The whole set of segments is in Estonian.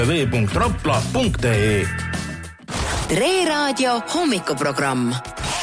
www.rapla.ee. Tre Raadio hommikuprogramm.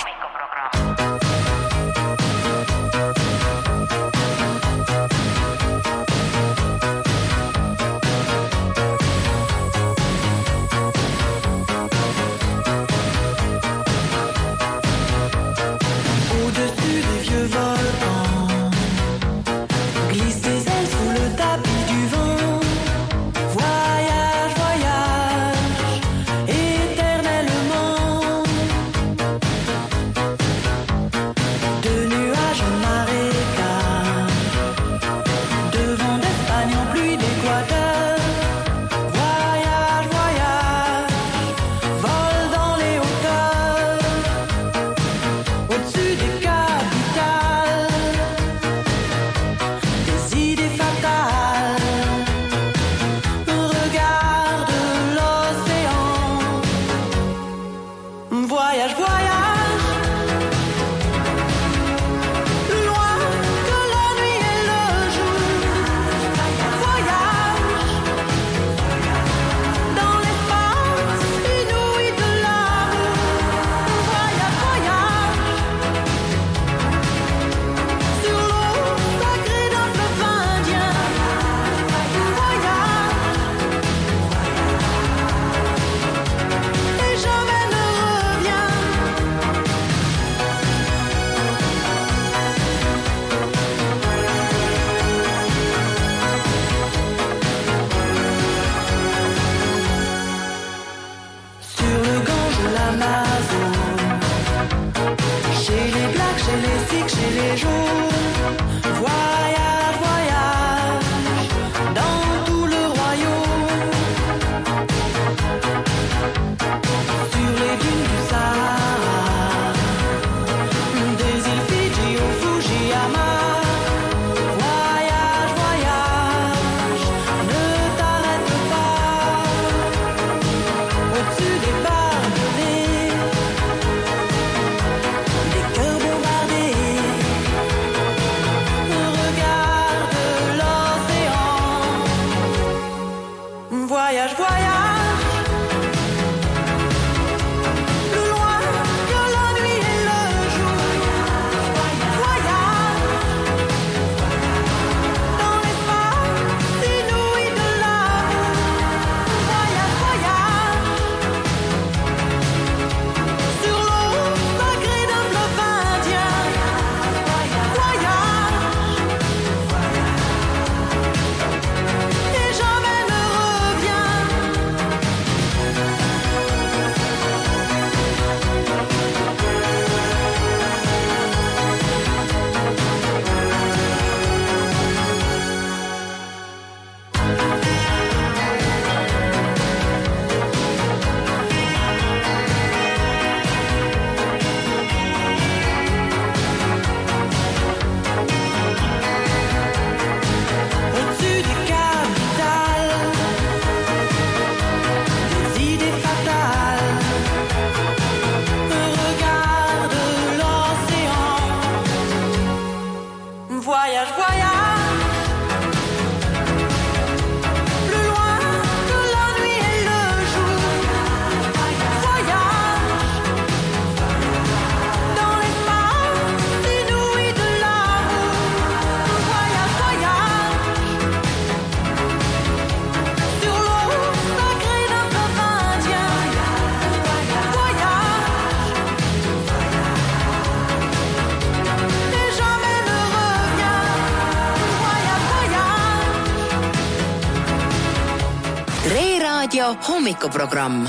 Hommikuprogramm.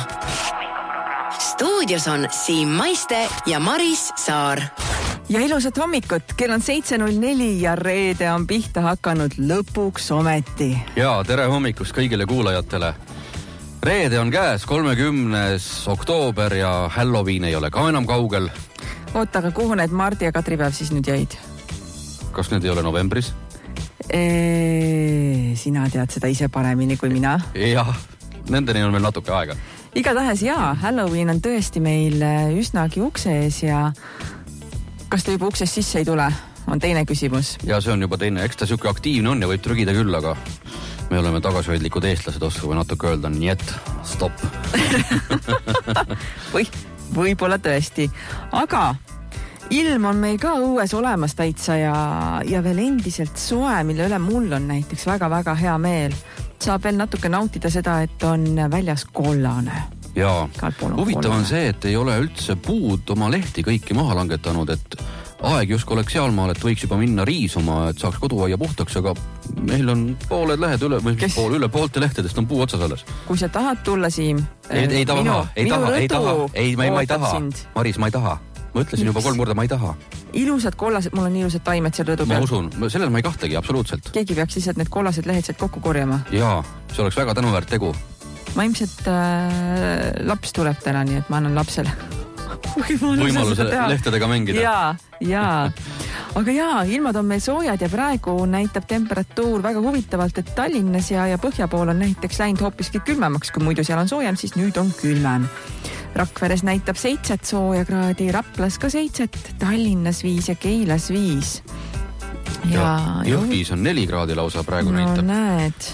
Stuudios on Siim Maiste ja Maris Saar. Ja ilusat hommikut, kell on 7.04 ja reede on pihta hakanud lõpuks ometi. Ja tere hommikust kõigile kuulajatele. Reede on käes, 30. oktoober ja Halloween ei ole ka enam kaugel. Oota, aga kuhu need Mardi ja Katripäev siis nüüd jäid? Kas need ei ole novembris? Sina tead seda ise paremini kui mina. Jah, nendeni on meil natuke aega. Igatahes jaa, Halloween on tõesti meil üsnagi ukse ees ja kas ta juba uksest sisse ei tule, on teine küsimus. Ja see on juba teine, eks ta siuke aktiivne on ja võib trügida küll, aga Me oleme tagasihoidlikud eestlased, oskame natuke öelda, nii et stopp. Võib-olla tõesti. Aga ilm on meil ka õues olemas täitsa ja veel endiselt soe, mille üle mul on näiteks väga-väga hea meel. Saab veel natuke nautida seda, et on väljas kollane. Jaa, huvitav on see, et ei ole üldse puud oma lehti kõiki maha langetanud, et aeg justkui oleks sealmaal, et võiks juba minna riisuma, et saaks koduaia puhtaks, aga meil on pooled lehed üle poolte lehtedest on puu otsas alles. Kui sa tahad tulla, Siim... Ei taha. Ma ei taha. Maris, ma ei taha. Ma ütlesin juba 3 korda, ma ei taha. Ilusad kollased, mul on ilusad taimed seal rõdu peal. Ma usun, selles ma ei kahtlegi, absoluutselt. Keegi peaks lihtsalt need kollased lehed sealt kokku korjama. Jaa, see oleks väga tänuväärt tegu. Ma ilmselt laps tuleb täna, nii et ma annan lapsele võimaluse lehtedega mängida. Jaa. Aga ilmad on meil soojad ja praegu näitab temperatuur väga huvitavalt, et Tallinnas ja Põhja pool on näiteks läinud hoopiski külmemaks, kui muidu seal on soojem, siis nüüd on külmem. Rakveres näitab 7 sooja kraadi, Raplas ka 7, Tallinnas 5 ja Keilas 5. Ja Jõhvis on 4 kraadi lausa praegu näitab. No näed.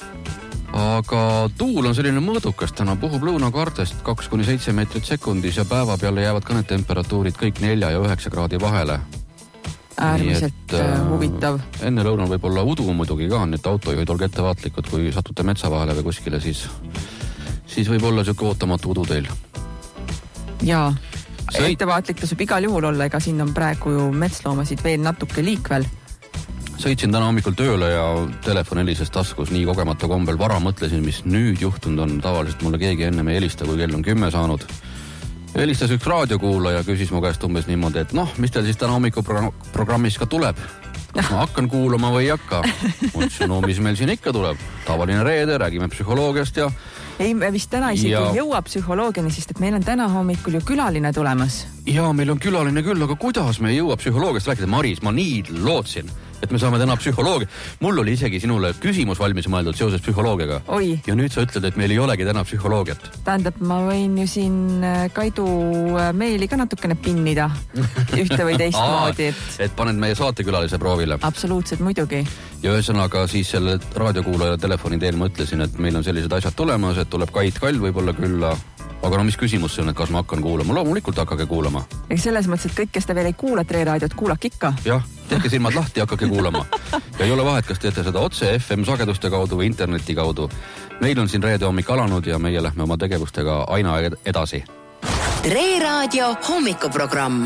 Aga tuul on selline mõõdukas, täna puhub lõunakartest 2-7 meetrit sekundis ja päeva peale jäävad ka need temperatuurid kõik 4 ja 9 kraadi vahele. Äärmiselt huvitav. Enne lõunal võib olla udu muidugi ka, nii et autojuhid olge ettevaatlikud, kui satute metsa vahele või kuskile, siis võib olla siuke ootamatu udu teil. Jaa, ettevaatlik tasub igal juhul olla, ega siin on praegu ju metsloomasid veel natuke liikvel. Sõitsin täna hommikul tööle ja telefon helises taskus nii kogemata kombel. Vara mõtlesin, mis nüüd juhtunud on. Tavaliselt mulle keegi enne me helista, kui kell on 10 saanud. Helistas üks raadiokuulaja, küsis mu käest umbes niimoodi, et mis teil siis täna hommikuprogrammis ka tuleb? Kas ma hakkan kuulama või ei hakka? Mõtlesin, mis meil siin ikka tuleb. Tavaline reede, räägime psühholoogiast ja... Ei, me vist täna isegi jõuab psühholoogiani, sest et meil on täna hommikul ju külaline tulemas. Jaa, meil on külaline küll, aga kuidas me jõuab psühholoogiast rääkida? Maris, ma nii lootsin, et me saame täna psühholoogia. Mul oli isegi sinule küsimus valmis mõeldud seoses psühholoogiaga. Oi. Ja nüüd sa ütled, et meil ei olegi täna psühholoogiat. Tähendab, ma võin ju siin Kaidu meili ka natukene pinnida ühte või teist moodi. Et paned meie saatekülalise proovile. Absoluutselt, muidugi. Ja ühesõnaga siis selle raadiokuulaja telefoni teel ma ütlesin, et meil on sellised asjad tulemas, et tuleb Kait Kall võib-olla külla. Aga mis küsimus see on, et kas ma hakkan kuulama? Loomulikult hakkage kuulama. Ega selles mõttes, et kõik, kes te veel ei kuula Tre raadiot, kuulake ikka. Jah, tehke silmad lahti ja hakkake kuulama. Ja ei ole vahet, kas teete seda otse FM-sageduste kaudu või interneti kaudu. Meil on siin reede hommik alanud ja meie lähme oma tegevustega aina edasi. Tre raadio hommikuprogramm.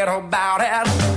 forget about it.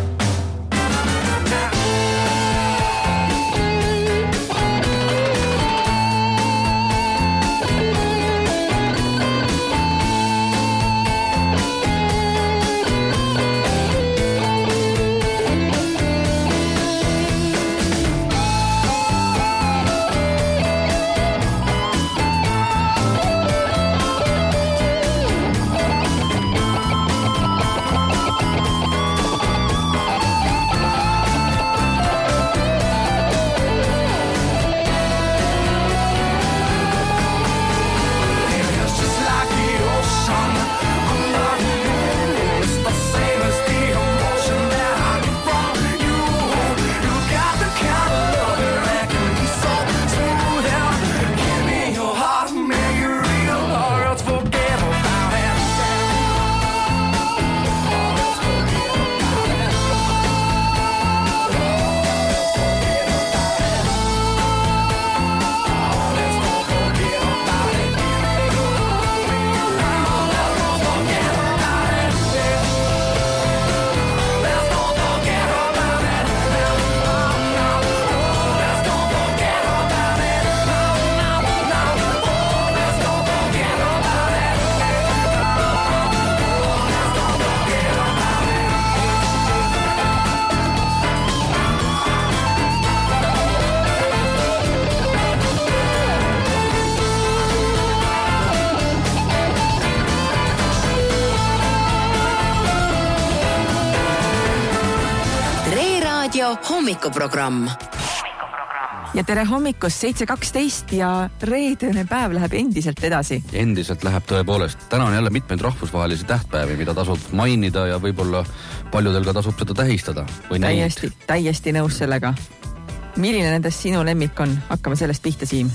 Hommikuprogramm. Ja tere hommikust 7.12 ja reedene päev läheb endiselt edasi. Endiselt läheb tõepoolest. Täna on jälle mitmeid rahvusvahelisi tähtpäevi, mida tasub mainida ja võib-olla paljudel ka tasub seda tähistada. Või täiesti nõus sellega. Milline nendest sinu lemmik on? Hakkame sellest pihta, Siim.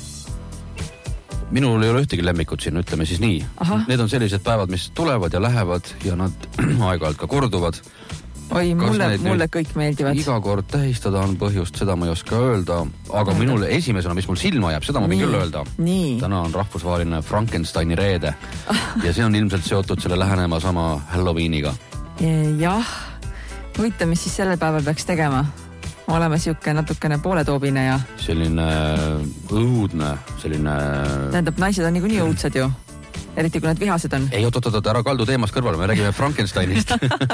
Minul ei ole ühtegi lemmikut siin, ütleme siis nii. Need on sellised päevad, mis tulevad ja lähevad ja nad aeg-ajalt ka korduvad. Oi, mulle kõik meeldivad. Iga kord tähistada on põhjust, seda ma ei oska öelda, aga minule esimesena, mis mul silma jääb, seda ma võin küll öelda. Täna on rahvusvaheline Frankensteini reede ja see on ilmselt seotud selle lähenema sama Halloweeniga. Jah, huvitav, mis siis sellel päeval peaks tegema? Oleme siuke natukene pooletoobine ja... Selline õudne, selline... Tähendab, naised on nii õudsad ju. Eriti kui nad vihased on. Ei, oot, ära kaldu teemast kõrvale, me räägime Frankensteinist.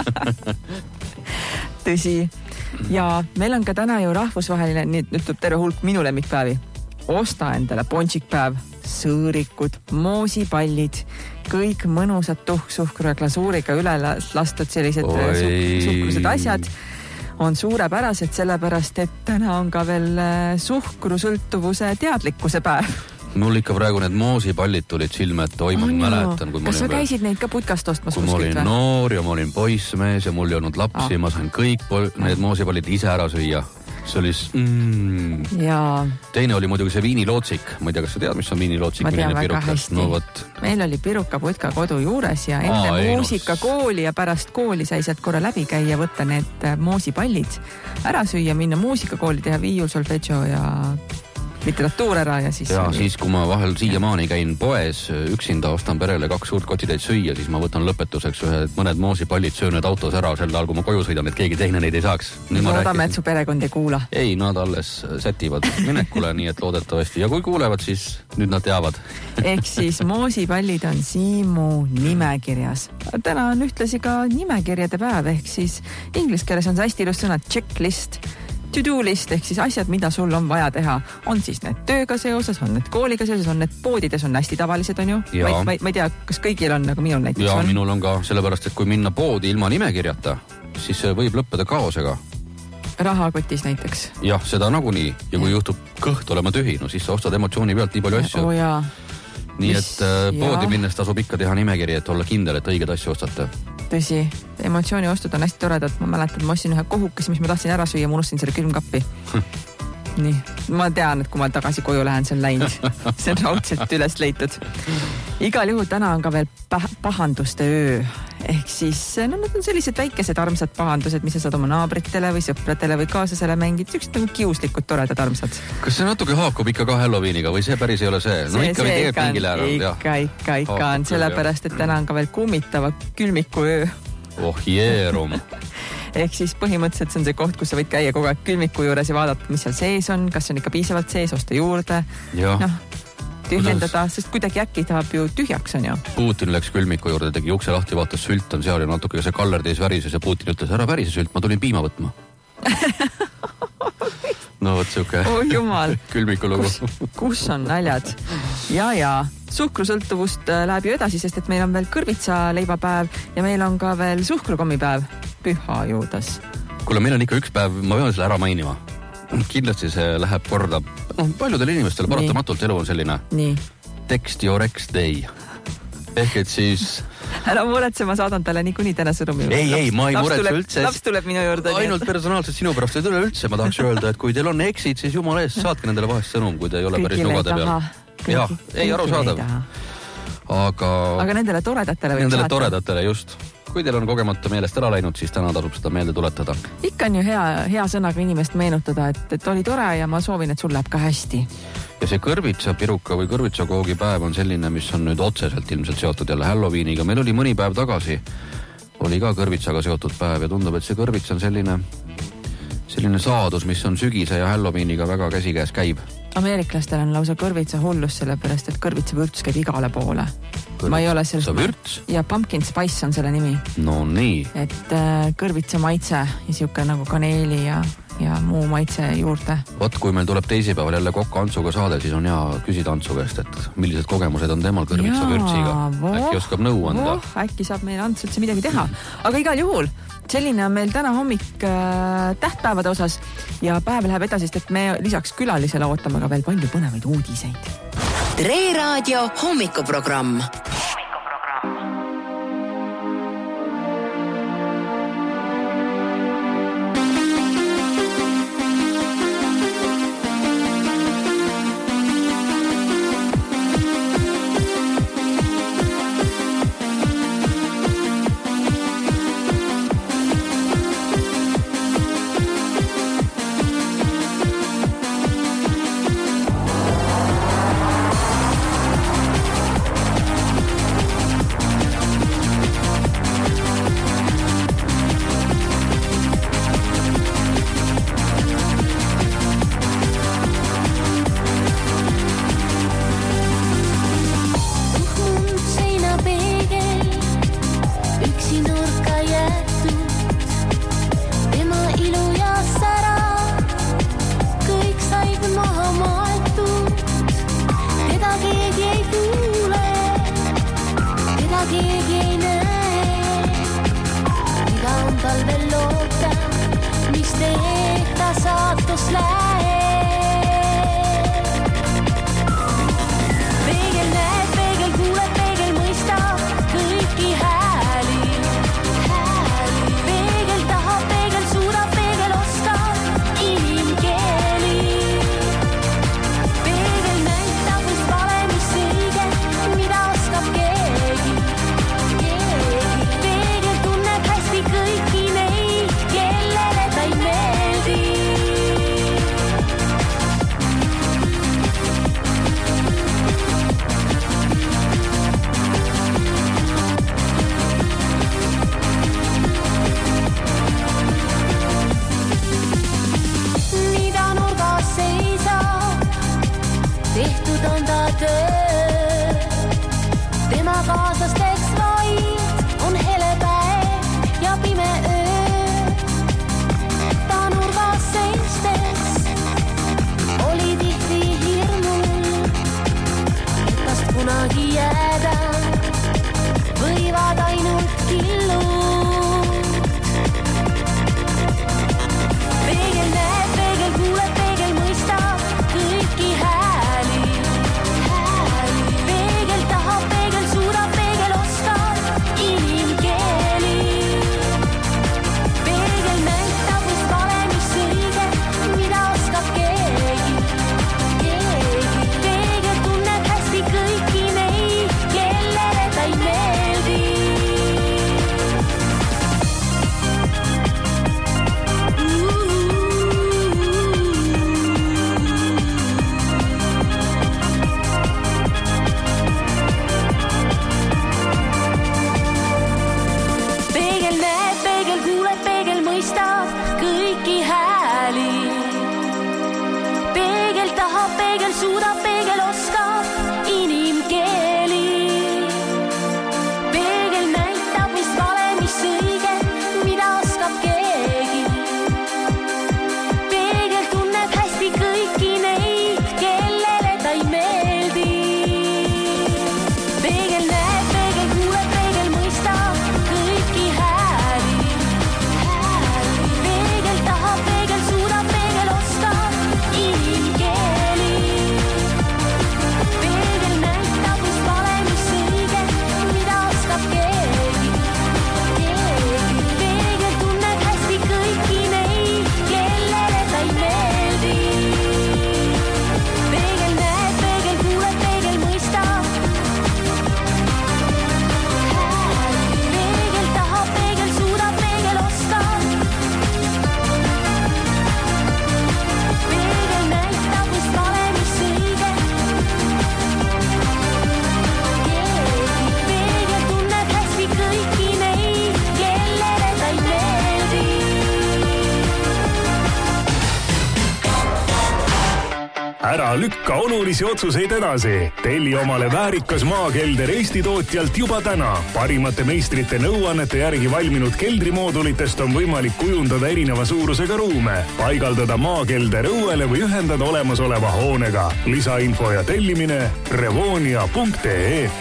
Tõsi. Ja meil on ka täna ju rahvusvaheline, nüüd tuleb terve hulk minu lemmikpäevi. Osta endale ponšikpäev, sõõrikud, moosipallid, kõik mõnusad tuhksuhkru ja glasuuriga üle lastud sellised suhkrused asjad on suurepärased, sellepärast, et täna on ka veel suhkrusõltuvuse teadlikkuse päev. Mul ikka praegu need moosipallid tulid silme, et oi, ma mäletan. Kas sa käisid neid ka putkast ostmas? Kui ma olin noor ja ma olin poissmees ja mul ei olnud lapsi, ma sain kõik need moosipallid ise ära süüa. See oli... Teine oli muidugi see viinilootsik. Ma ei tea, kas sa tead, mis on viinilootsik? Ma tean väga hästi. Meil oli pirukaputka kodu juures ja enne muusikakooli ja pärast kooli sai sealt korra läbi käia, võtta need moosipallid ära süüa, minna muusikakooli, teha viiul, solfeggio ja... literatuur ära ja siis... Ja siis, kui ma vahel siiamaani käin poes, üksinda ostan perele 2 suurt kotitäit süüa, siis ma võtan lõpetuseks mõned moosipallid, söön need autos ära sel ajal, kui ma koju sõidan, et keegi teine neid ei saaks. Loodame, et su perekond ei kuula. Ei, nad alles sätivad minekule, nii et loodetavasti. Ja kui kuulevad, siis nüüd nad teavad. Ehk siis moosipallid on Siimu nimekirjas. Täna on ühtlasi ka nimekirjade päev, ehk siis inglise keeles on see hästi ilus sõna checklist. To-do list ehk siis asjad, mida sul on vaja teha. On siis need tööga seoses, on need kooliga seoses, on need poodides, on hästi tavalised, on ju? Ma ei tea, kas kõigil on, aga minul näiteks on. Ja minul on ka, sellepärast, et kui minna poodi ilma nimekirjata, siis see võib lõppeda kaosega. Rahakotis näiteks. Jah, seda nagunii. Ja kui juhtub kõht olema tühi, no siis sa ostad emotsiooni pealt nii palju asju. Nii et poodi minnes tasub ikka teha nimekiri, et olla kindel, et õiged asju ostate. Tõsi, emotsiooni ostud on hästi toredad. Ma mäletan, ma ostsin ühe kohukesi, mis ma tahtsin ära süüa, ma unustasin selle külmkappi. Nii, ma tean, et kui ma tagasi koju lähen, see on läinud. See on raudselt üles leitud. Igal juhul täna on ka veel pahanduste öö. Ehk siis, no need on sellised väikesed armsad pahandused, mis sa saad oma naabritele või sõpradele või kaaslasele mängid. Üks nagu kiuslikud, toredad armsad. Kas see natuke haakub ikka ka Halloweeniga või see päris ei ole see? No ikka või teeb mingil äärel. Ikka on, sellepärast, et täna on ka veel kummitava külmiku öö. Oh jeerum. Ehk siis põhimõtteliselt see on see koht, kus sa võid käia kogu aeg külmiku juures ja vaadata, mis seal sees on, kas on ikka piisavalt sees, osta juurde. Tühjendada, sest kuidagi äkki tahab ju tühjaks on ju. Putin läks külmiku juurde, tegi ukse lahti, vaatas sült on seal ja natuke see kallerdeis värises ja Putin ütles, ära värise sült, ma tulin piima võtma. No võt siuke külmikulugu. Kus on naljad? Ja suhkrusõltuvust läheb ju edasi, sest et meil on veel kõrvitsa leivapäev ja meil on ka veel suhkrukommipäev püha juudas. Kuule, meil on ikka üks päev, ma pean selle ära mainima. Kindlasti see läheb korda. Paljudele inimestele paratamatult elu on selline text your ex day. Ehk et siis... Ära muretse, ma saadan talle niikuinii täna sõnumi. Ei, ma ei muretse üldse. Laps tuleb minu juurde. Ainult personaalselt sinu pärast ei tule üldse. Ma tahaks öelda, et kui teil on eksid, siis jumala eest saatke nendele vahest sõnum, kui te ei ole päris nugade peal. Ei arusaadav. Aga nendele toredatele võib saata. Nendele toredatele, just. Kui teil on kogemata meelest ära läinud, siis täna tasub seda meelde tuletada. Ikka on ju hea sõnaga inimest meenutada, et oli tore ja ma soovin, et sul läheb ka hästi. Ja see kõrvitsapiruka või kõrvitsakoogi päev on selline, mis on nüüd otseselt ilmselt seotud jälle Halloweeniga. Meil oli mõni päev tagasi, oli ka kõrvitsaga seotud päev ja tundub, et see kõrvits on selline saadus, mis on sügise ja Halloweeniga väga käsikäes käib. Ameeriklastel on lausa kõrvitsa hullus, sellepärast, et kõrvitsa vürts käib igale poole. Ma ei ole sellest... Vürts? Ja pumpkin spice on selle nimi. No nii. Et kõrvitsa maitse ja siuke nagu kaneeli ja muu maitse juurde. Võt, kui meil tuleb teisipäeval jälle Kokka Antsuga saade, siis on hea küsida Antsu käest, et millised kogemused on temal kõrvitsa vürtsiga. Äkki oskab nõu anda. Äkki saab meil Ants üldse midagi teha. Aga igal juhul, selline on meil täna hommik tähtpäevade osas ja päev läheb edasi, sest et me lisaks külalisele ootame ka veel palju põnevaid uudiseid. Tre Raadio hommikuprogramm. Peegel tahab, peegel suudab, peegel oskab. ära lükka olulisi otsuseid edasi. Telli omale väärikas maakelder Eesti tootjalt juba täna. Parimate meistrite nõuannete järgi valminud keldrimoodulitest on võimalik kujundada erineva suurusega ruume, paigaldada maakelder õuele või ühendada olemasoleva hoonega. Lisainfo ja tellimine revonia.ee.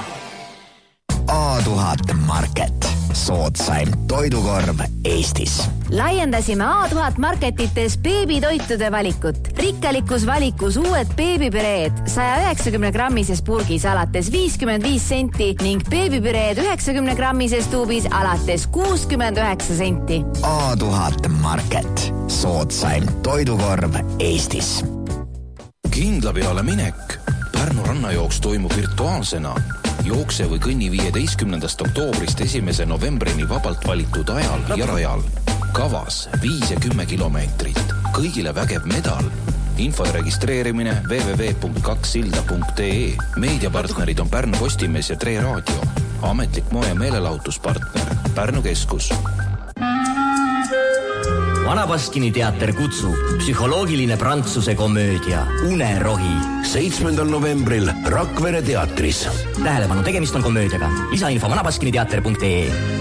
A1000 Market. Soodsaim toidukorv Eestis. Laiendasime A1000 Marketites beebitoitude valikut. Rikkalikus valikus uued beebipüreed 190 grammises purgis alates 55 senti ning beebipüreed 90 grammises tuubis alates 69 senti. A1000 Market. Soodsaim toidukorv Eestis. Kindla peale minek. Pärnu rannajooks toimub virtuaalsena. Jookse või kõnni 15. oktoobrist 1. novembrini vabalt valitud ajal ja rajal. Kavas 5 ja 10 kilomeetrit. Kõigile vägev medal. Info ja registreerimine www.2silda.ee. Meediapartnerid on Pärnu Postimees ja Tre Raadio. Ametlik moe- ja meelelahutuspartner Pärnu Keskus. Vanabaskini teater kutsub psühholoogiline prantsuse komöödia Unerohi 7. novembril Rakvere teatris. Tähelepanu, tegemist on komöödiaga. Lisainfo vanabaskiniteater.ee.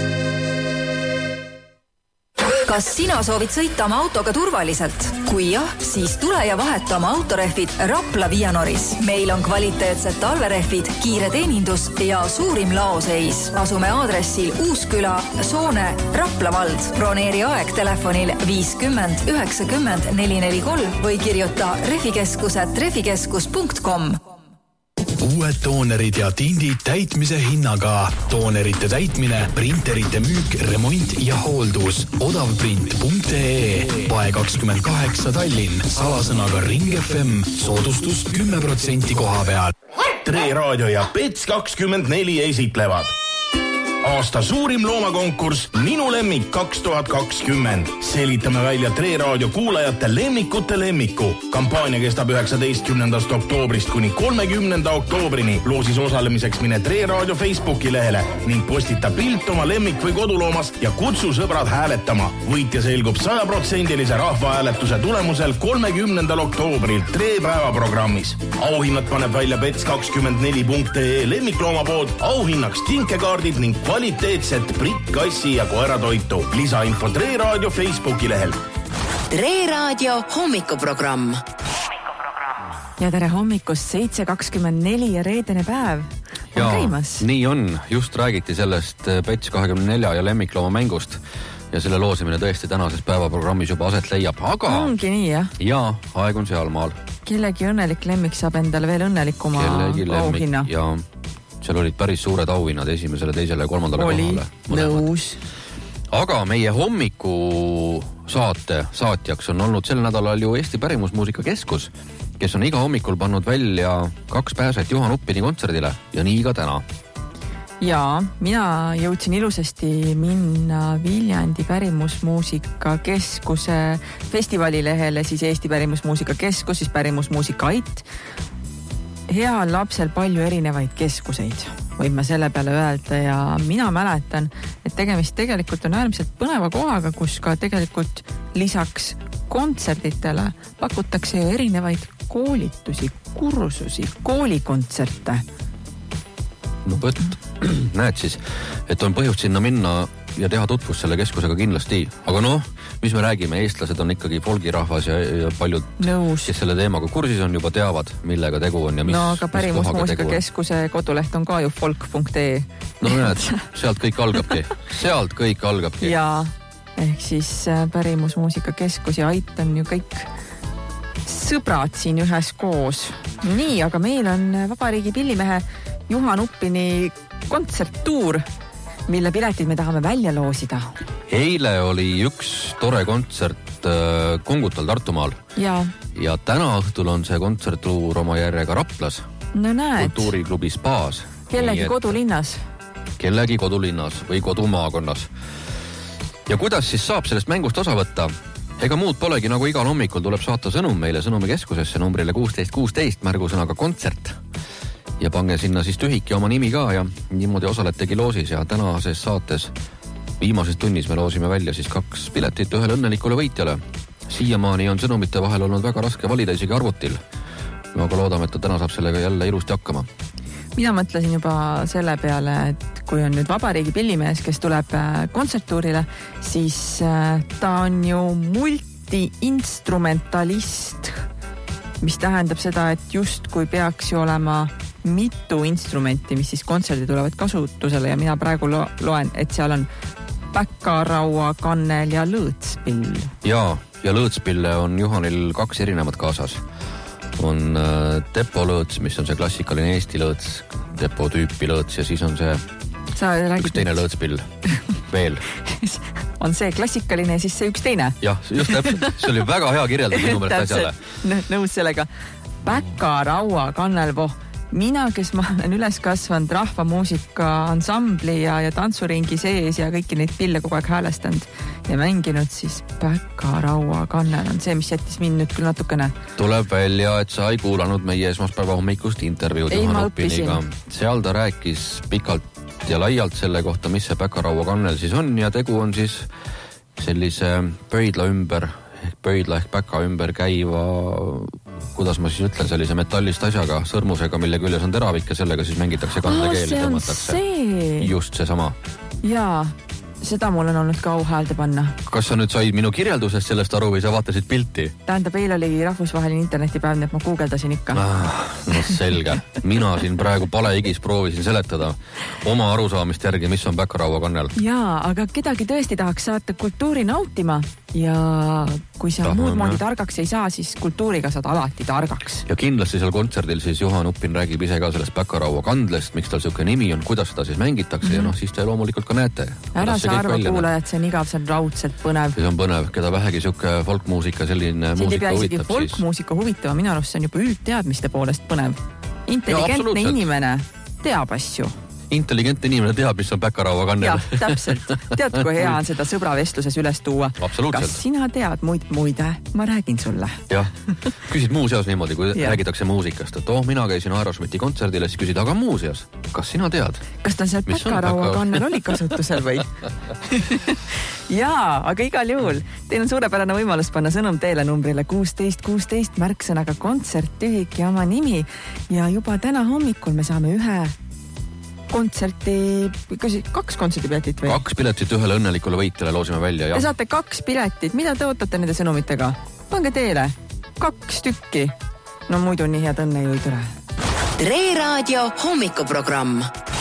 Kas sina soovid sõita oma autoga turvaliselt? Kui jah, siis tule ja vaheta oma autorehvid Rapla Vianoris. Meil on kvaliteetsed talverehvid, kiire teenindus ja suurim laoseis. Asume aadressil Uusküla, Soone, Rapla vald. Broneeri aeg telefonil 50 90 443 või kirjuta refikeskus@refikeskus.com. Uued toonerid ja tindid täitmise hinnaga. Toonerite täitmine, printerite müük, remont ja hooldus. Odavprint.ee. Pae 28 Tallinn. Salasõnaga Ring FM. Soodustus 10% koha peal. Tre Raadio ja Pets24 esitlevad aasta suurim loomakonkurss Minu lemmik 2020. Selitame välja Tre Raadio kuulajate lemmikute lemmiku. Kampaania kestab 19. oktoobrist kuni 30. oktoobrini. Loosis osalemiseks mine Tre Raadio Facebooki lehele ning postita pilt oma lemmik või koduloomas ja kutsu sõbrad hääletama. Võitja selgub 100% rahvahääletuse tulemusel 30. oktoobril Tre päevaprogrammis. Auhinnad paneb välja Pets24.ee lemmiklooma pood. Auhinnaks kinkekaardid ning kvaliteetset pritt, kassi ja koeratoitu. Lisainfo Tre Raadio Facebooki lehel. Tre Raadio hommikuprogramm. Ja tere hommikust 7.24 ja reedene päev on käimas. Nii on. Just räägiti sellest Pets24 ja lemmiklooma mängust ja selle loosimine tõesti tänases päevaprogrammis juba aset leiab. Aga ongi nii, jah? Ja aeg on sealmaal. Kellegi õnnelik lemmik saab endale veel õnnelikuma auhinna. Ja seal olid päris suured auhinnad esimesele, teisele ja kolmandale kohale. Nõus. Aga meie hommiku saatjaks on olnud sel nädalal ju Eesti Pärimusmuusika Keskus, kes on iga hommikul pannud välja 2 pääset Juhan Uppini kontserdile ja nii ka täna. Ja mina jõudsin ilusasti minna Viljandi Pärimusmuusika Keskuse festivalilehele, siis Eesti Pärimusmuusika Keskus, siis Pärimusmuusika Ait. Heal lapsel palju erinevaid keskuseid, võib ma selle peale öelda ja mina mäletan, et tegemist tegelikult on äärmiselt põneva kohaga, kus ka tegelikult lisaks kontserditele pakutakse ju erinevaid koolitusi, kursusi, koolikontserte. No võt, näed siis, et on põhjust sinna minna ja teha tutvust selle keskusega kindlasti. Aga noh, mis me räägime, eestlased on ikkagi folgirahvas ja paljud, kes selle teemaga kursis on, juba teavad, millega tegu on ja mis, no aga Pärimusmuusika Keskuse koduleht on ka ju folk.ee. No näed, sealt kõik algabki. Ja ehk siis Pärimusmuusika Keskus ja Ait on ju kõik sõbrad siin ühes koos. Nii, aga meil on Vabariigi pillimehe Juhan Uppini kontserttuur, mille piletid me tahame välja loosida. Eile oli üks tore kontsert Kungutal Tartumaal. Ja täna õhtul on see kontserttuur oma järjega Raplas. No näed. Kultuuriklubi Spaas. Kellegi kodulinnas. Kellegi kodulinnas või kodumaakonnas. Ja kuidas siis saab sellest mängust osa võtta? Ega muud polegi, nagu igal hommikul tuleb saata sõnum meile sõnumikeskusesse numbrile 1616 märgusõnaga kontsert. Ja pange sinna siis tühiki oma nimi ka ja niimoodi osaletegi loosis ja tänases saates viimases tunnis me loosime välja siis 2 piletit ühele õnnelikule võitjale. Siiamaani on sõnumite vahel olnud väga raske valida isegi arvutil. aga loodame, et ta täna saab sellega jälle ilusti hakkama. Mina mõtlesin juba selle peale, et kui on nüüd Vabariigi pillimees, kes tuleb kontserttuurile, siis ta on ju multiinstrumentalist, mis tähendab seda, et just kui peaks ju olema mitu instrumenti, mis siis kontserdi tulevad kasutusele ja mina praegu loen, et seal on päkaraua, kannel ja lõõtspill. Ja lõõtspille on Juhanil 2 erinevat kaasas. On depo lõõts, mis on see klassikaline Eesti lõõts, depo tüüpi lõõts ja siis on see üks teine lõõtspill veel. On see klassikaline ja siis see üks teine. Jah, just täpselt. See oli väga hea kirjeldus minu meelest asjale. Nõus sellega. Päkaraua, kannelvo. Mina, kes ma olen üles kasvanud rahvamuusika ansambli ja tantsuringi sees ja kõiki neid pille kogu aeg häälestanud ja mänginud, siis Päkaraua kannel on see, mis jättis mind nüüd küll natukene. Tuleb välja, et sa ei kuulanud meie esmaspäeva hommikust intervjuud Juhan Uppiniga. Seal ta rääkis pikalt ja laialt selle kohta, mis see Päkaraua kannel siis on ja tegu on siis sellise pöidla ehk päka ümber käiva, kuidas ma siis ütlen, sellise metallist asjaga, sõrmusega, mille küljes on teravik ja sellega siis mängitakse kandekeeli, tõmmatakse. Just see sama. Jaa, seda mul on olnud ka auhäälde panna. Kas sa nüüd said minu kirjeldusest sellest aru või sa vaatasid pilti? Tähendab, eile oli rahvusvaheline internetipäev, nii et ma guugeldasin ikka. No selge. Mina siin praegu paleigis proovisin seletada oma arusaamist järgi, mis on Päkaraua kannel. Jaa, aga kedagi tõesti tahaks saata kultuuri nautima ja kui sa muud moodi targaks ei saa, siis kultuuriga saad alati targaks. Ja kindlasti seal kontserdil siis Juhan Uppin räägib ise ka sellest Päkaraua kandlest, miks tal siuke nimi on, kuidas seda siis mängitakse ja siis te loomulikult ka näete. Ära sa arva kuulajad, see on igav, see on raudselt põnev. See on põnev, keda vähegi siuke folkmuusika, selline muusika huvitab. Folkmuusika huvitava, minu arust see on juba üldteadmiste poolest põnev. Intelligentne inimene teab asju. Intelligentne inimene teab, mis on Päkaraua kannel. Jah, täpselt. Tead, kui hea on seda sõbravestluses üles tuua. Absoluutselt. Kas sina tead muide? Ma räägin sulle. Jah, küsid muuseas niimoodi, kui räägitakse muusikast, et mina käisin Aerosmiti kontserdile, siis küsid, aga muuseas, kas sina tead? Kas ta seal Päkaraua kannel oli kasutusel või? Jaa, aga igal juhul. Teil on suurepärane võimalus panna sõnum teele numbrile 1616 märksõnaga kontsert, tühik ja oma nimi ja juba täna hommikul me saame 2 kontserdipiletit või? 2 piletit ühele õnnelikule võitjale loosime välja, jah. Te saate 2 piletit. Mida te ootate nende sõnumitega? Pange teele. 2 tükki. No muidu nii head õnne ju ei tule. Tre Raadio hommikuprogramm.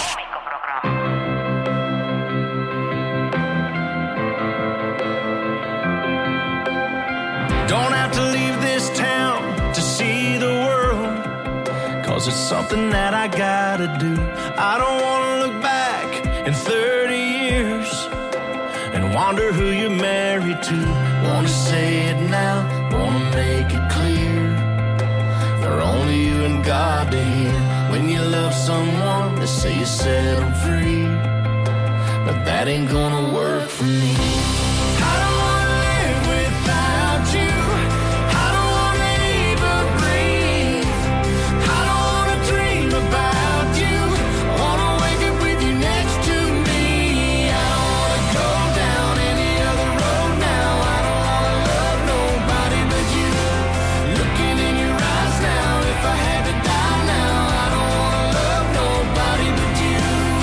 Don't have to leave this town to see the world, 'cause it's something that I gotta do. I don't want to look back in 30 years and wonder who you're married to. Want to say it now, want to make it clear. They're only you and God to hear. When you love someone, they say you set them free, but that ain't gonna work for me. I don't want to live without you. I don't want to even breathe. I don't want to dream about you. I want to wake up with you next to me. I don't want to go down any other road now. I don't want to love nobody but you. Looking in your eyes now, if I had to die now, I don't want to love nobody but you.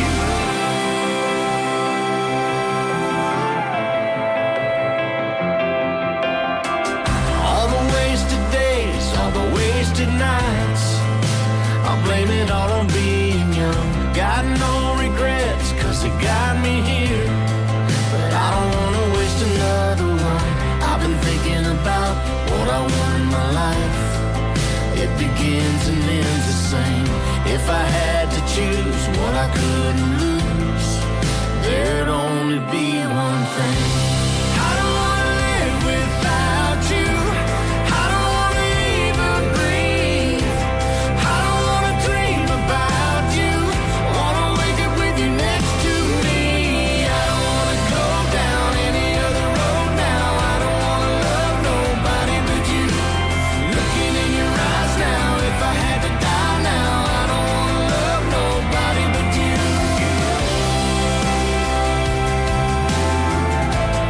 All the wasted days, all the wasted nights, I'll blame it all on being young. Got no regrets, 'cause it got me here, but I don't want to waste another one. I've been thinking about what I want in my life. It begins and ends the same. If I had to choose what I couldn't lose, there'd only be one thing. I don't want to live without you. I don't want to even breathe. I don't want to dream about you. I want to wake up with you next to me. I don't want to go down any other road now. I don't want to love nobody but you. Looking in your eyes now, if I had to die now, I don't want to love nobody but you.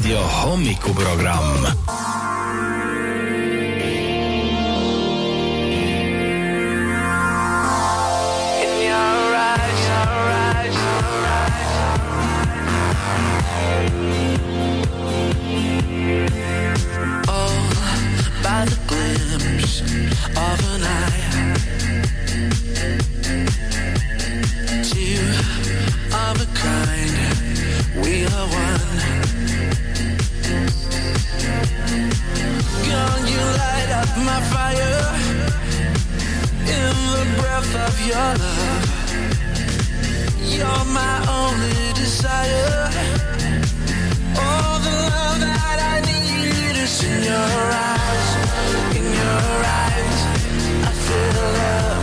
Raadio hommikuprogramm. My fire in the breath of your love. You're my only desire. All the love that I need is in your eyes. In your eyes, I feel love.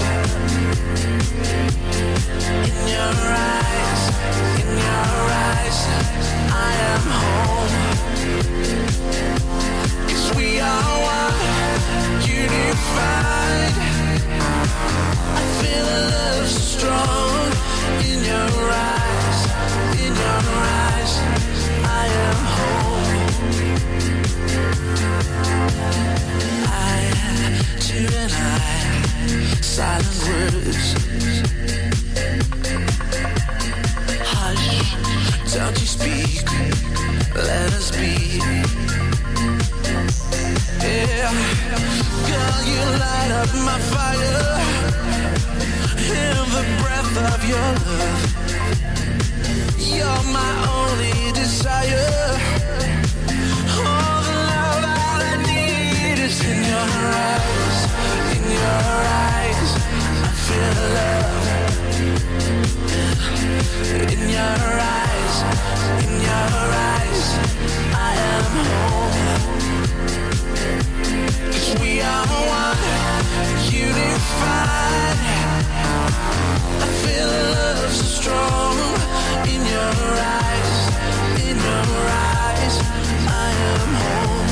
In your eyes, I am home. 'Cause we are one. Unified, I feel love so strong in your eyes, I am home. Eye to an eye, silent words. Hush, don't you speak, let us be. Yeah, girl, you light up my fire in the breath of your love. You're my only desire. All the love that I need is in your eyes. In your eyes, I feel love. In your eyes, I am home. 'Cause we are one, unified. I feel love so strong in your eyes, I am home.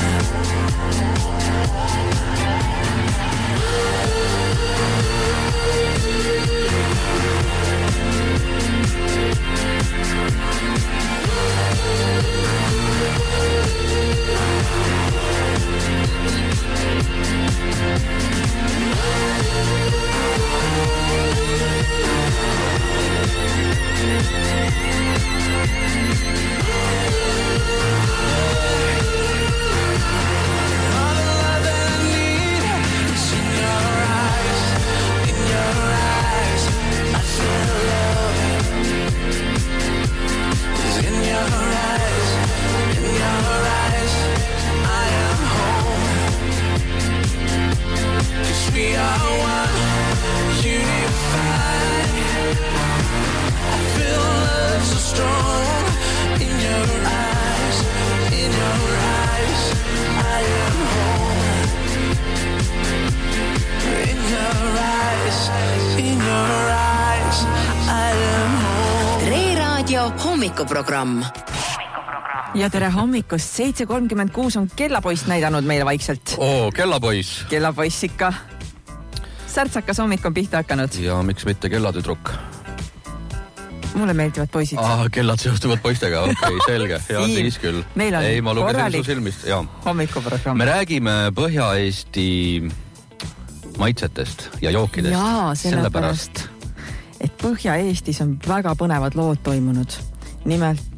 hommikuprogramm. Ja tere hommikust, 7:36 on kellapoiss näidanud meile vaikselt. Kellapoiss. Kellapoiss ikka. Särtsakas hommik on pihta hakanud. Ja miks mitte kellatüdruk? Mulle meeldivad poisid. Kellad seostuvad poistega, okei, selge. Ja siis küll. Meil on korralik hommikuprogramm. Me räägime Põhja-Eesti maitsetest ja jookidest. Jaa, sellepärast, et Põhja-Eestis on väga põnevad lood toimunud. Nimelt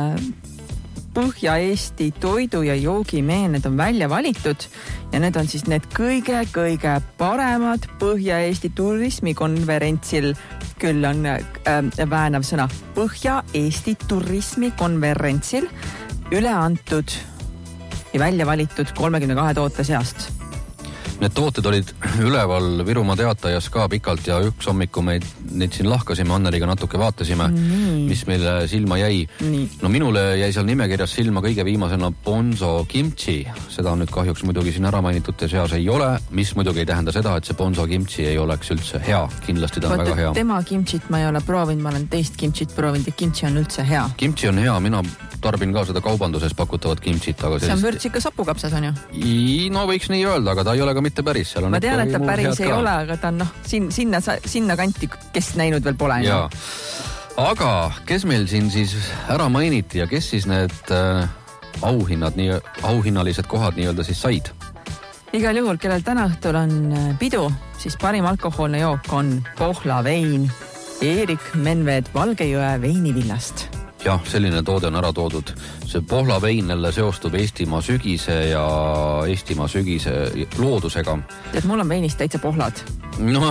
Põhja-Eesti toidu- ja joogimeened on välja valitud ja need on siis need kõige paremad Põhja-Eesti turismikonverentsil, küll on väänav sõna, Põhja-Eesti turismikonverentsil üle antud ja välja valitud 32 toote seast. Need tooted olid üleval Virumaa Teatajas ka pikalt ja üks hommiku neid siin lahkasime, Anneliga natuke vaatasime, mis meile silma jäi. No minule jäi seal nimekirjas silma kõige viimasena Bonzo kimchi. Seda on nüüd kahjuks muidugi siin ära mainitute seas ei ole, mis muidugi ei tähenda seda, et see Bonzo kimchi ei oleks üldse hea. Kindlasti ta on väga hea. Tema kimchit ma ei ole proovinud, ma olen teist kimchit proovinud ja kimchi on üldse hea. Kimchi on hea, mina tarbin ka seda kaubanduses pakutavat kimchit. Aga see on vürtsika sapukapsas on ju? No võiks nii öelda, aga ta ei ole ka mitte päris. Ma tean, et ta päris ei ole, aga ta on sinna kanti, kes näinud veel pole. Aga kes meil siin siis ära mainiti ja kes siis need auhinnalised kohad nii-öelda siis said? Igal juhul, kellel täna õhtul on pidu, siis parim alkohoolne jook on Pohla vein Eerik Menved Valgejõe veinivillast. Jah, selline toode on ära toodud. See Pohla vein jälle seostub Eestimaa sügise ja Eestimaa sügise loodusega. Tead, mul on veinist täitsa pohlad. No,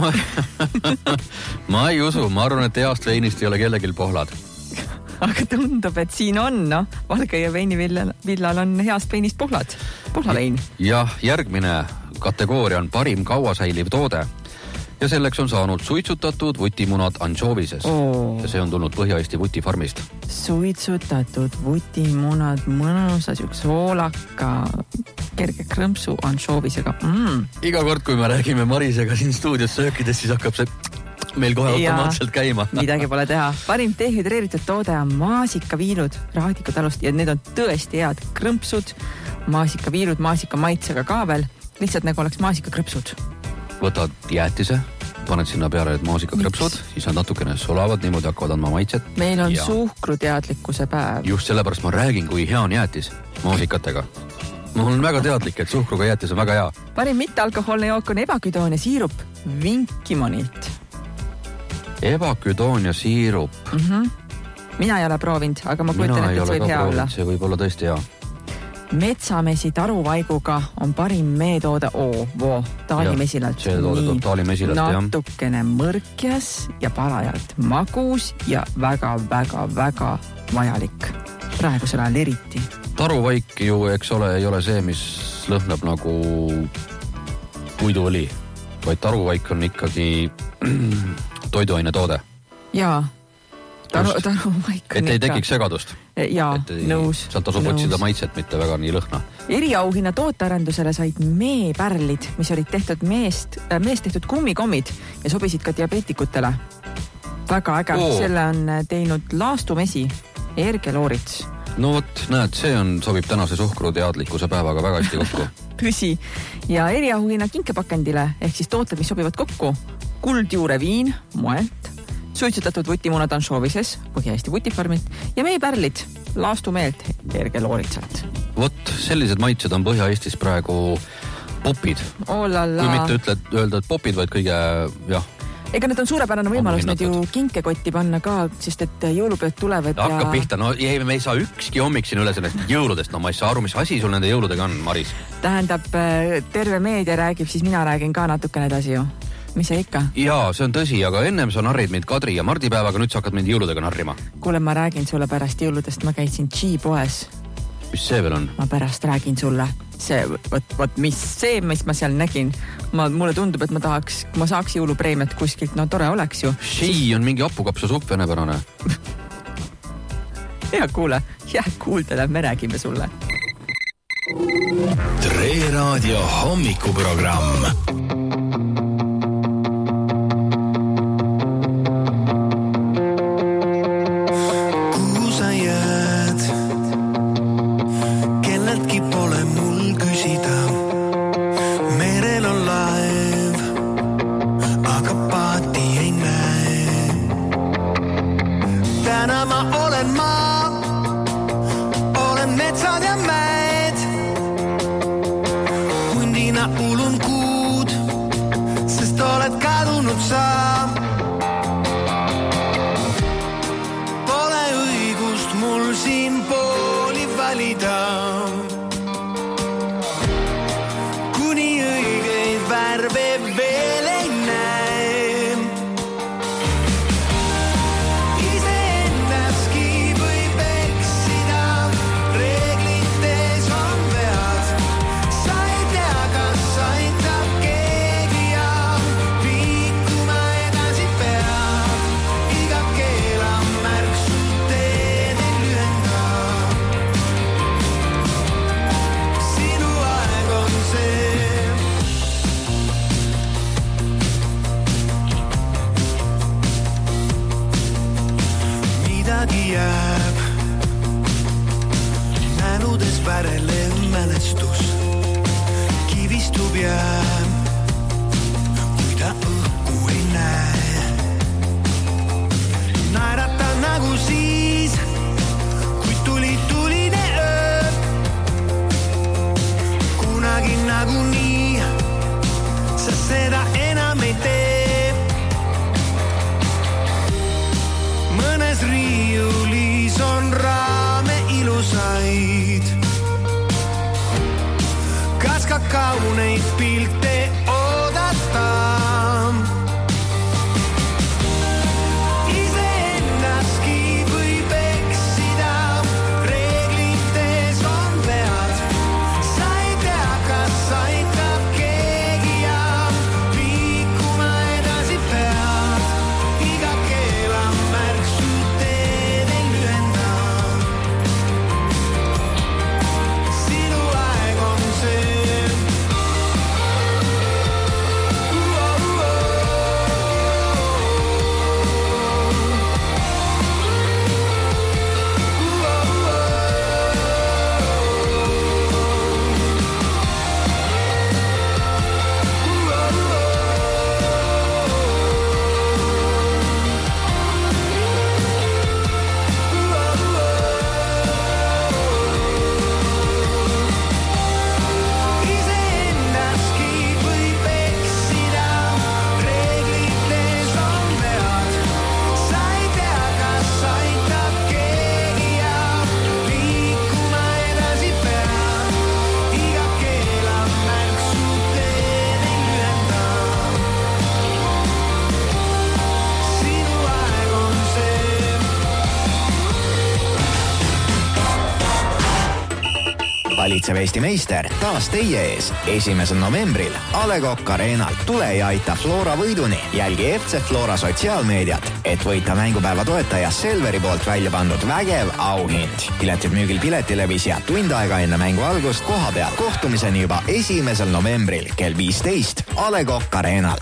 ma ei usu. Ma arvan, et heast veinist ei ole kellegil pohlad. Aga tundub, et siin on, Valgejõe veinivillal on heast veinist pohlad. Pohla vein. Jah, järgmine kategooria on parim kauasäiliv toode. Ja selleks on saanud suitsutatud vutimunad anšoovises. Ja see on tulnud Põhja-Eesti vutifarmist. Suitsutatud vutimunad mõnusas üks hoolaka kerge krõmpsu anšoovisega. Iga kord, kui me räägime Marisega siin stuudios söökides, siis hakkab see meil kohe automaatselt käima. Midagi pole teha. Parim dehüdreeritud toode on maasikaviilud Raadikutalust ja need on tõesti head krõmpsud, maasikaviilud, maasika maitsega ka veel, lihtsalt nagu oleks maasikakrõpsud. Võtad jäätise, paned sinna peale need maasikakrõpsud, siis nad natukene sulavad, niimoodi hakkavad andma maitset. Meil on suhkruteadlikkuse päev. Just sellepärast ma räägin, kui hea on jäätis maasikatega. Ma olen väga teadlik, et suhkruga jäätis on väga hea. Parim mittealkohoolne jook on ebaküdoon ja siirup Vinkimonilt. Ebaküdoon ja siirup. Mina ei ole proovinud, aga ma kujutan, et see võib hea olla. See võib olla tõesti hea. Metsamesi taruvaiguga on parim meetoode Taalimesilalt. See toode tuleb Taalimesilalt, jah. Natukene mõrkjas ja parajalt magus ja väga vajalik. Praegusel ajal eriti. Taruvaik ju, eks ole, ei ole see, mis lõhnab nagu puiduõli, vaid taruvaik on ikkagi toiduaine toode. Jaa. Taruvaik on et ei tekiks segadust. Jaa, nõus. Sealt tasub otsida maitset, mitte väga nii lõhna. Eriauhinna tootearendusele said meepärlid, mis olid tehtud meest tehtud kummikommid ja sobisid ka diabeetikutele. Väga äge. Selle on teinud Laastumesi Erge Loorits. No vot, näed, see sobib tänase suhkruteadlikkuse päevaga väga hästi kokku. Tõsi. Ja eriauhinna kinkepakendile ehk siis tooted, mis sobivad kokku. Kuldjuure viin Moelt, suitsutatud vutimunad anšoovises Põhja-Eesti vutifarmilt ja meepärlid Laastumeelt Erge Looritsalt. Vot, sellised maitsed on Põhja-Eestis praegu popid. Kui mitte öelda, et popid, vaid kõige, jah. Ega need on suurepärane võimalus need ju kinkekotti panna ka, sest et jõulupeod tulevad ja... Hakkab pihta, me ei saa ükski hommik siin üle sellest jõuludest. No ma ei saa aru, mis asi sul nende jõuludega on, Maris? Tähendab, terve meedia räägib, siis mina räägin ka natukene edasi ju. Mis see ikka? Jaa, see on tõsi, aga ennem sa narrid mind Kadri ja Mardi päevaga, nüüd sa hakkad mind jõuludega narrima. Kuule, ma räägin sulle pärast jõuludest, ma käisin G-poes. Mis see veel on? Ma pärast räägin sulle. Mis ma seal nägin. Mulle tundub, et kui ma saaks jõulupreemiat kuskilt, no tore oleks ju. Šii on mingi apukapsa supp venepärane. Hea kuule, kuuldele, me räägime sulle. Tre Raadio hommikuprogramm. kauneid pilte oodata. Iseendaski võib eksida, reeglites on vead. Sa ei tea, kas aitab keegi ja liikuma edasi pead. Iga keelamärk su teed ei lühenda. Sinu aeg on see. Iseendaski võib eksida, reeglites on vead. Sa ei tea, kas aitab keegi ja liikuma edasi pead. Iga keelamärk su teed ei lühenda. Sinu aeg on see. Valitsev Eesti meister taas teie ees 1. novembril A. Le Coq Arenal. Tule ja aita Flora võiduni. Jälgi FC Flora sotsiaalmeediat, et võita mängupäeva toetaja Selveri poolt välja pandud vägev auhind. Piletid müügil Piletilevis ja tund aega enne mängu algust koha peal. Kohtumiseni juba 1. novembril kell 15 A. Le Coq Arenal.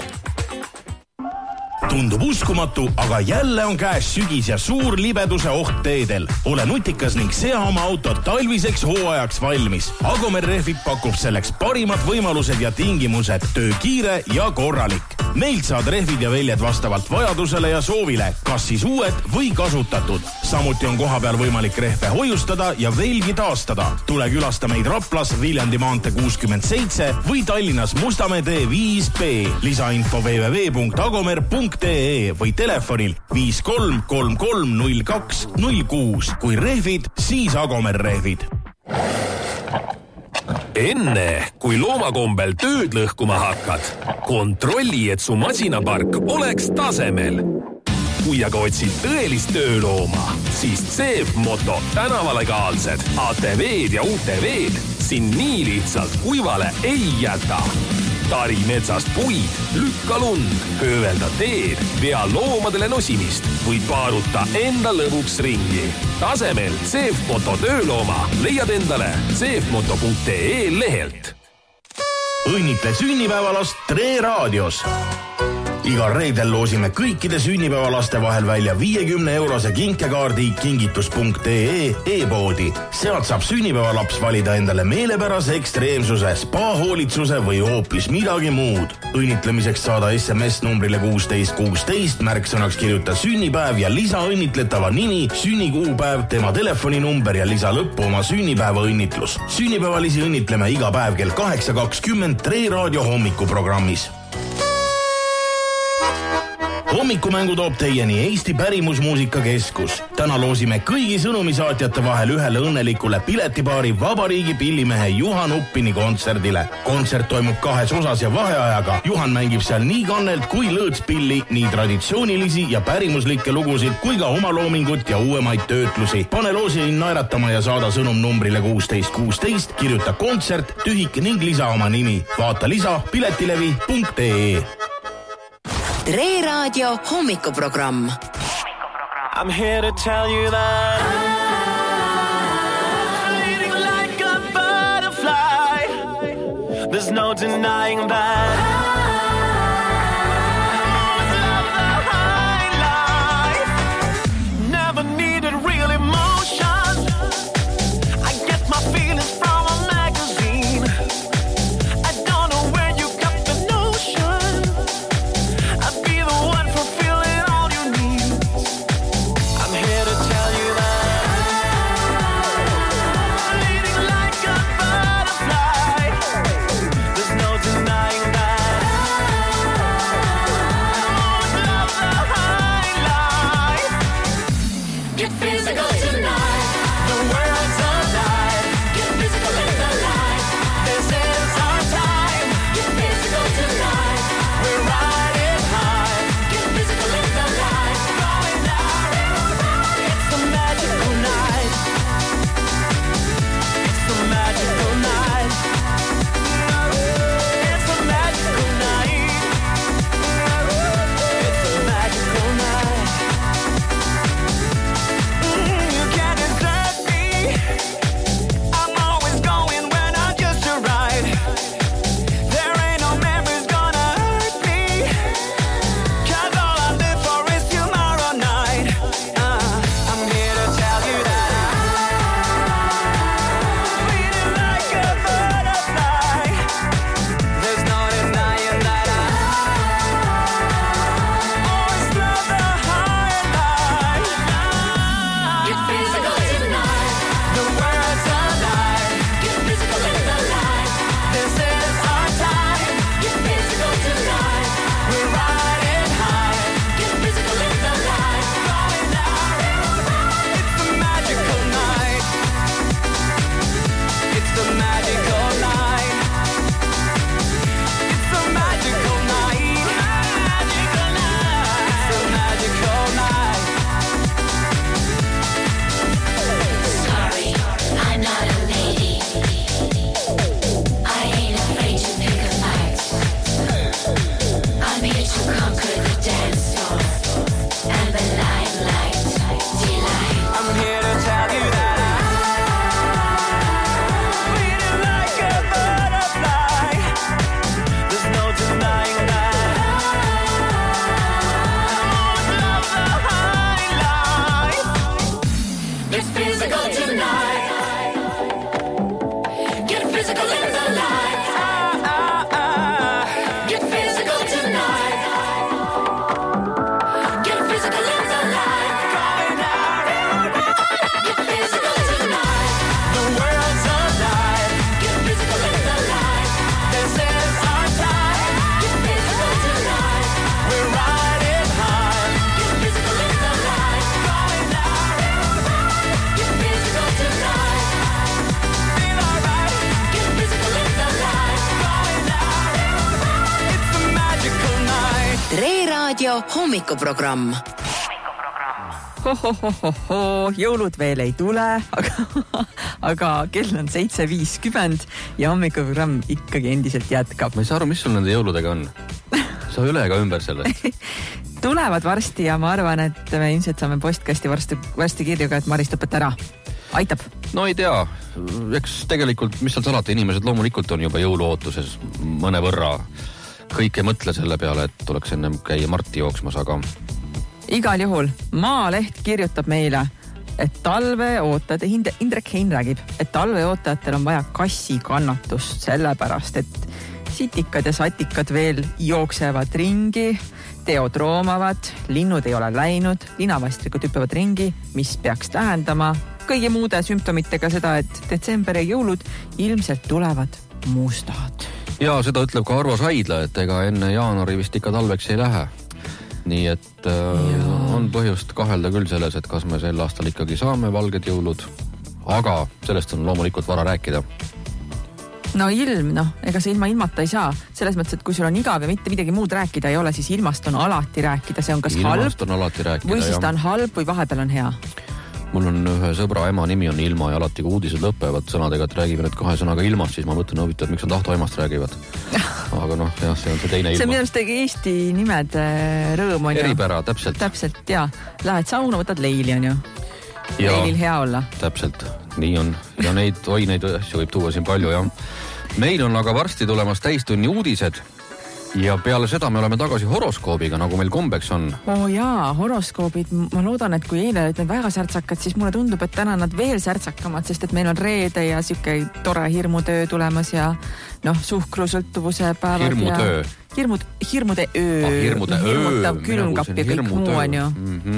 Tundub uskumatu, aga jälle on käes sügis ja suur libeduse oht teedel. Ole nutikas ning sea oma autot talviseks hooajaks valmis. Agomer Rehvid pakub selleks parimad võimalused ja tingimused. Töö kiire ja korralik. Meilt saad rehvid ja väljed vastavalt vajadusele ja soovile, kas siis uued või kasutatud. Samuti on koha peal võimalik rehve hoiustada ja velgi taastada. Tule külasta meid Raplas Viljandi maantee 67 või Tallinnas Mustamäe tee 5B. Lisainfo www.agomer.ee või telefonil 53330206. Kui rehvid, siis Agomer Rehvid. Enne, kui loomakombel tööd lõhkuma hakkad, kontrolli, et su masinapark oleks tasemel. Kui aga otsid tõelist töölooma, siis CEF Moto tänavalegaalsed ATV-d ja UTV-d siin nii lihtsalt kuivale ei jäta. Tari metsast puid, lükka lund, köövelda teed, vea loomadele nosimist või paaruta enda lõbuks ringi. Tasemel CEF Moto töölooma leiad endale cefmoto.ee lehelt. Õnnitle sünnipäevalast Tre Raadios. Igal reedel loosime kõikide sünnipäevalaste vahel välja 50-eurose kinkekaardi kingitus.ee e-poodi. Sealt saab sünnipäevalaps valida endale meelepärase ekstreemsuse, spa-hoolitsuse või hoopis midagi muud. Õnnitlemiseks saada SMS numbrile 1616, märksõnaks kirjuta sünnipäev ja lisa õnnitletava nimi, sünnikuupäev, tema telefoninumber ja lisa lõppu oma sünnipäeva õnnitlus. Sünnipäevalisi õnnitleme iga päev kell 8.20 Tre Raadio hommikuprogrammis. Hommikumängu toob teieni Eesti Pärimusmuusika Keskus. Täna loosime kõigi sõnumisaatjate vahel ühele õnnelikule piletipaari Vabariigi pillimehe Juhan Uppini kontserdile. Kontsert toimub 2 osas ja vaheajaga. Juhan mängib seal nii kannelt kui lõõtspilli, nii traditsioonilisi ja pärimuslikke lugusid kui ka omaloomingut ja uuemaid töötlusi. Pane loosihinn naeratama ja saada sõnum numbrile 1616, kirjuta kontsert, tühik ning lisa oma nimi. Vaata lisa piletilevi.ee. Tre Raadio hommikuprogramm. I'm here to tell you that I'm feeling like a butterfly. There's no denying that. Denying that physical in the light. Get physical tonight. Get physical in the light. Get physical tonight. The world's alive. Get physical in the light. This is our time. Get physical tonight. We're riding high. Get physical in the light. Get physical tonight. Feel alright. Get physical in the light. It's a magical night. Tre Raadio hommikuprogramm. Jõulud veel ei tule, aga kell on 7:50 ja hommikuprogramm ikkagi endiselt jätkab. Ma ei saa aru, mis sul nende jõuludega on? Sa üle ega ümber sellest. Tulevad varsti ja ma arvan, et me ilmselt saame postkasti varsti kirjuga, et Maris lõpeta ära. Aitab? No ei tea. Eks tegelikult, mis seal salata, inimesed loomulikult on juba jõuluootuses mõne võrra. Kõik ei mõtle selle peale, et tuleks ennem käia Marti jooksmas, aga... Igal juhul Maaleht kirjutab meile, et talveootajad, Indrek Hein räägib, et talveootajatel on vaja kassi kannatust sellepärast, et sitikad ja satikad veel jooksevad ringi, teod roomavad, linnud ei ole läinud, linavastrikud hüppevad ringi, mis peaks tähendama kõigi muude sümptomitega seda, et detsember ja jõulud ilmselt tulevad mustad. Ja seda ütleb ka Arvo Saidla, et ega enne jaanuari vist ikka talveks ei lähe. Nii et on põhjust kahelda küll selles, et kas me sel aastal ikkagi saame valged jõulud, aga sellest on loomulikult vara rääkida. No ilm, ega see ilma ilmata ei saa. Selles mõttes, et kui sul on igav ja mitte midagi muud rääkida ei ole, siis ilmast on alati rääkida. See on kas halb või siis ta on halb või vahepeal on hea. Mul on ühe sõbra ema nimi on Ilma ja alati kui uudised lõpevad sõnadega, et räägime nüüd 2 sõnaga ilmast, siis ma mõtlen huvitav, miks on Tahto emast räägivad. Aga jah, see on see teine ilma. See on minu arust Eesti nimed rõõm on ju. Eripära, täpselt. Täpselt, jaa. Lähed sauna, võtad leili on ju. Leilil hea olla. Täpselt, nii on. Ja neid asju võib tuua siin palju, jah. Meil on aga varsti tulemas täistunni uudised. Ja peale seda me oleme tagasi horoskoobiga, nagu meil kombeks on. Jaa, horoskoobid. Ma loodan, et kui eile olid need väga särtsakad, siis mulle tundub, et täna nad veel särtsakamad, sest et meil on reede ja siuke tore hirmutöö tulemas ja suhkrusõltuvuse päevad. Hirmutöö. Hirmude öö. Hirmude öö. Hirmutav külmkapp ja kõik muu on ju.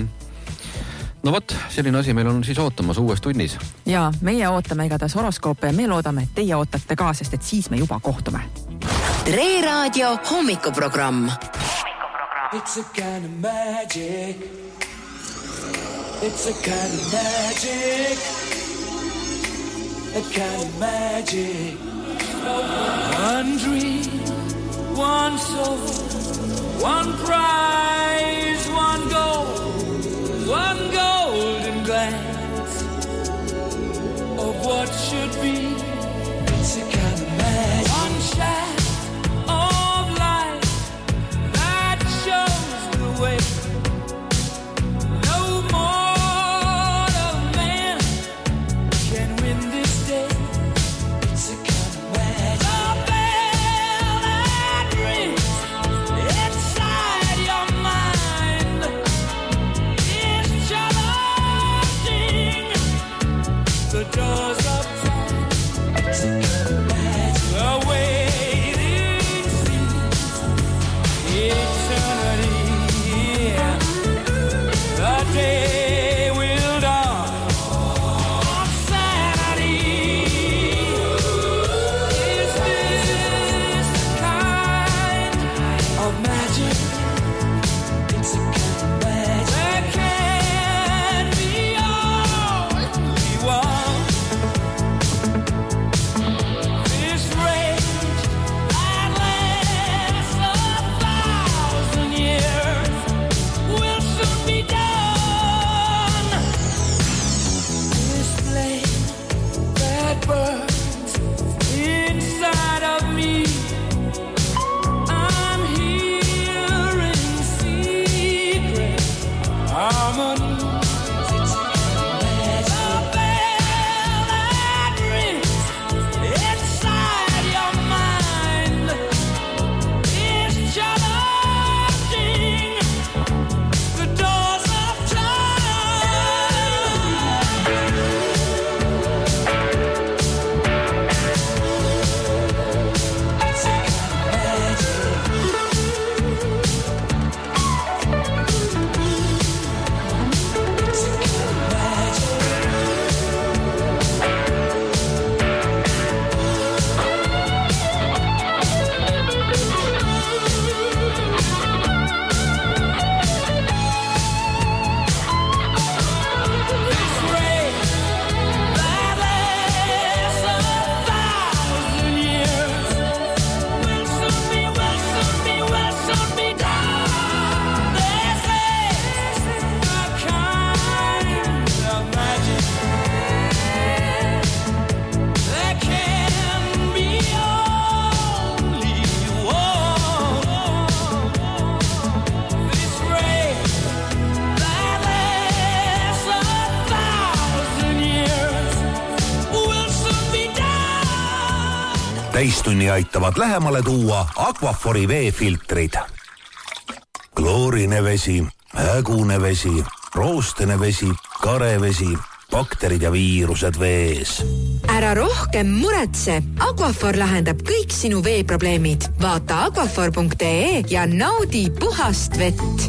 No võt, selline asi meil on siis ootamas uues tunnis. Ja, meie ootame igatahes horoskoope ja me loodame, et teie ootate ka, sest et siis me juba kohtume. Tre Raadio hommikuprogramm. It's a kind of magic. It's a kind of magic. A kind of magic. One dream, one soul, one prize, one goal, one golden glance of what should be. It's a kind of magic. One shaft of light that shows the way. No mortal man can win this day. It's a kind of magic. The bell that rings inside your mind. Täistunni aitavad lähemale tuua Aquafori veefiltrid. Kloorine vesi, hägune vesi, roostene vesi, karevesi, bakterid ja viirused vees. Ära rohkem muretse. Aquafor lahendab kõik sinu veeprobleemid. Vaata aquafor.ee ja naudi puhast vett.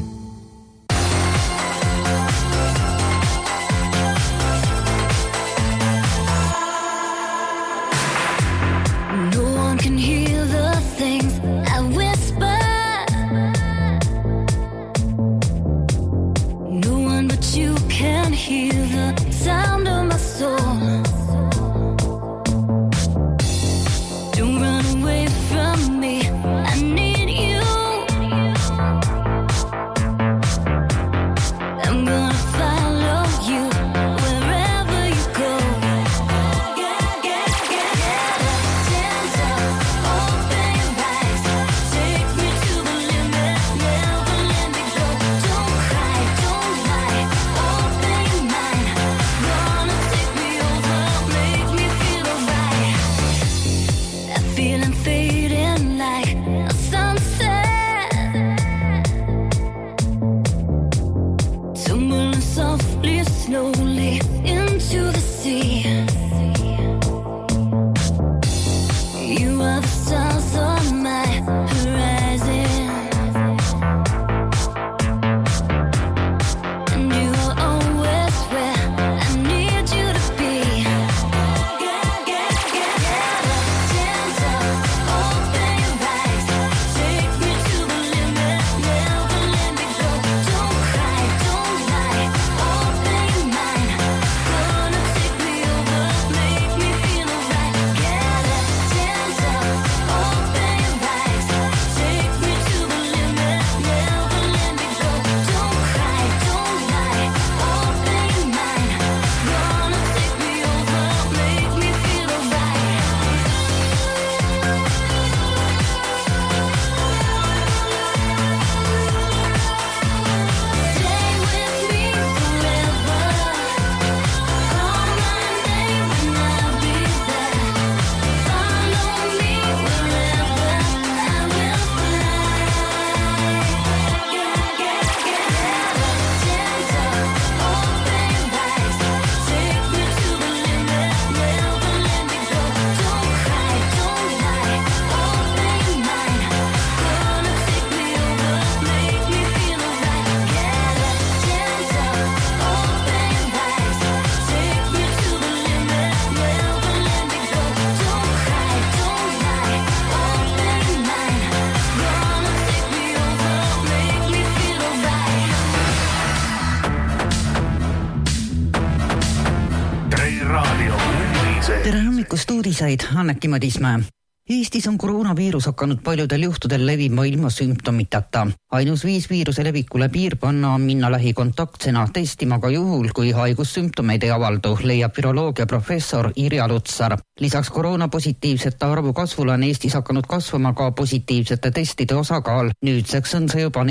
Tere hommikust uudiseid, Anneki Madismäe. Eestis on koroonaviirus hakanud paljudel juhtudel levima ilma sümptomitata. Ainus viis viiruse levikule piir panna on minna lähikontaktsena testima ka juhul, kui haigussümptomeid ei avaldu, leiab viroloogia professor Irja Lutsar. Lisaks koroonapositiivsete arvu kasvule on Eestis hakanud kasvama ka positiivsete testide osakaal. Nüüdseks on see juba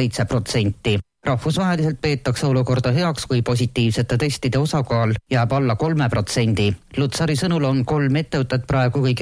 4,7%. Rahvusvaheliselt peetakse olukorda heaks, kui positiivsete testide osakaal jääb alla 3%. Lutsari sõnul on 3 ettevõtet praegu kõige